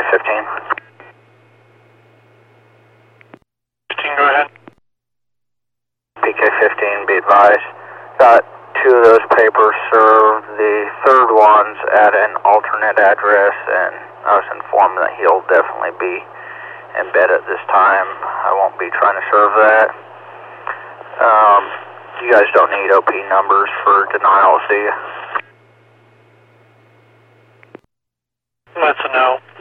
PK-15. 15, go ahead. PK-15, be advised. Got 2 of those papers served. The third one's at an alternate address, and I was informed that he'll definitely be in bed at this time. I won't be trying to serve that. You guys don't need OP numbers for denials, do you? That's a no.